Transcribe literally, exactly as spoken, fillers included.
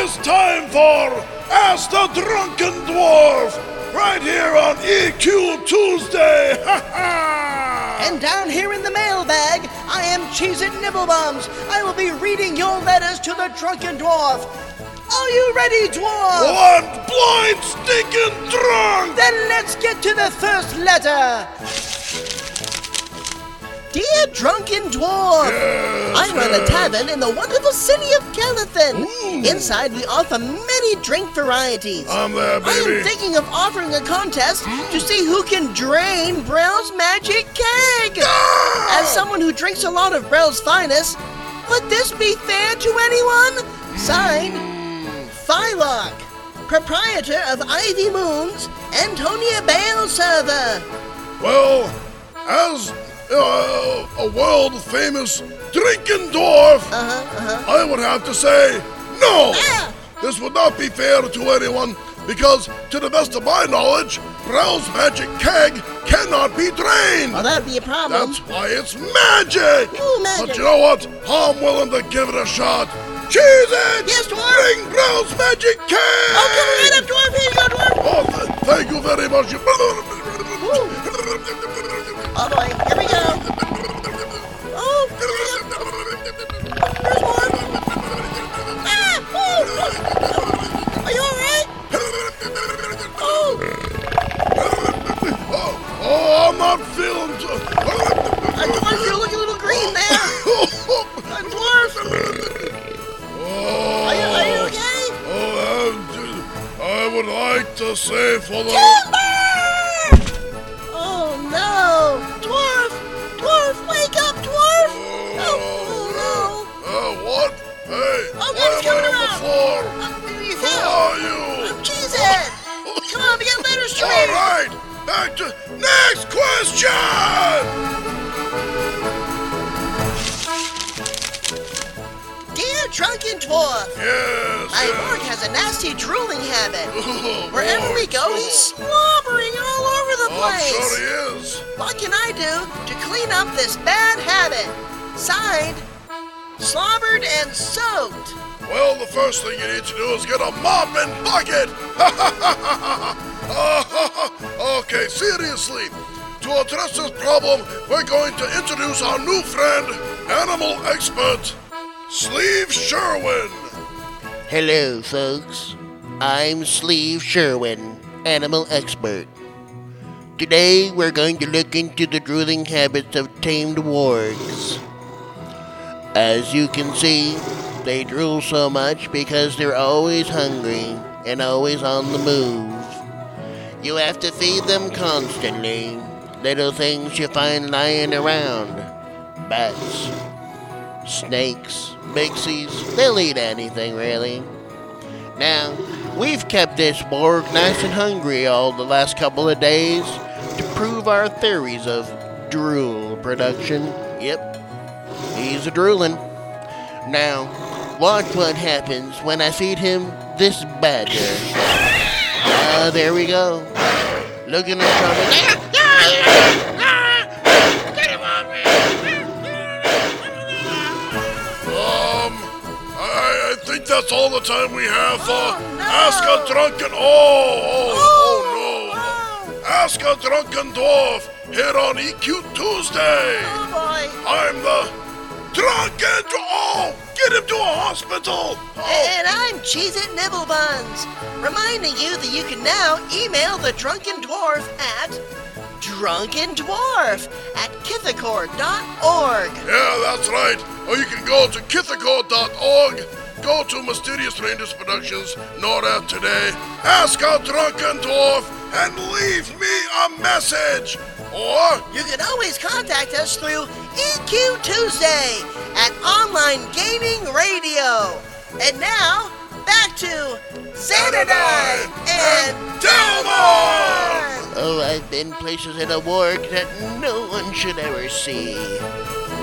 It's time for Ask the Drunken Dwarf, right here on E Q Tuesday. Ha ha! And down here in the mailbag, I am Cheez-It Nibblebums. I will be reading your letters to the Drunken Dwarf. Are you ready, Dwarf? Well, I'm blind, stinking drunk! Then let's get to the first letter. Dear Drunken Dwarf, Yes, I run a yes. tavern in the wonderful city of Calithan. Ooh. Inside, we offer many drink varieties. I'm there, I am baby. thinking of offering a contest to see who can drain Brell's magic keg. Ah! As someone who drinks a lot of Brell's finest, would this be fair to anyone? Signed, Phylark, proprietor of Ivy Moons, Antonia Bale server. Well, as uh, a world-famous drinking dwarf, Uh-huh, uh-huh. I would have to say no! Ah! This would not be fair to anyone because, to the best of my knowledge, Brell's magic keg cannot be drained. Well, that'd be a problem. That's why it's magic! Ooh, magic. But you know what? I'm willing to give it a shot. Cheese it! Yes, Dwarf! Bring Brell's magic keg! Oh, come right up, Dwarf! Here you go, Dwarf! Oh, th- thank you very much. You- Oh, boy. Here we go. Oh, there's more. Ah! Oh, oh. Are you all right? Oh, oh, oh, I'm not feeling too... uh, Dwarf, you're looking a little green there. Uh, Dwarf, oh, are you, are you okay? oh, I would like to say for the... Timber! Oh, no. Dwarf! Dwarf, wake up, Dwarf! Oh, oh Uh, what? Hey, Oh, why God, it's am coming I on the around. floor? no. Uh, you Who fell. are you? Oh, Cheez-It! Come on, we got letters to All read. right, back to next question. Dear Drunken Dwarf, Yes. my yes. Morg has a nasty drooling habit. Oh, Wherever boy, we go, oh. he's slobbering all over the I'm place. sure he is. What can I do to clean up this bad habit? Signed, Slobbered and Soaked. Well, the first thing you need to do is get a mop and bucket. Okay, seriously. To address this problem, we're going to introduce our new friend, animal expert, Sleeve Sherwin. Hello, folks. I'm Sleeve Sherwin, animal expert. Today, we're going to look into the drooling habits of tamed wargs. As you can see, they drool so much because they're always hungry and always on the move. You have to feed them constantly. Little things you find lying around. Bats, snakes, pixies, they'll eat anything, really. Now, we've kept this Borg nice and hungry all the last couple of days to prove our theories of drool production. Yep, he's a drooling. Now, watch what happens when I feed him this badger. Ah, there we go. Looking at trouble. Um, I, I think that's all the time we have for Oh, no. Ask a Drunken... Oh, oh, oh, no. Oh, Ask a Drunken Dwarf here on E Q Tuesday. oh boy. I'm the Drunken Dwarf. Oh, get him to a hospital. Oh, And I'm Cheez-It Nibblebuns, reminding you that you can now email the Drunken Dwarf at drunkendwarf at kithacor dot org. yeah, that's right. Or you can go to kithacor dot org, go to Mysterious Strangers Productions, NORAD Today, ask a Drunken Dwarf, and leave me a message. Or You can always contact us through E Q Tuesday at Online Gaming Radio. And now, back to Xanadine and Delmar! Oh, I've been places in a warg that no one should ever see.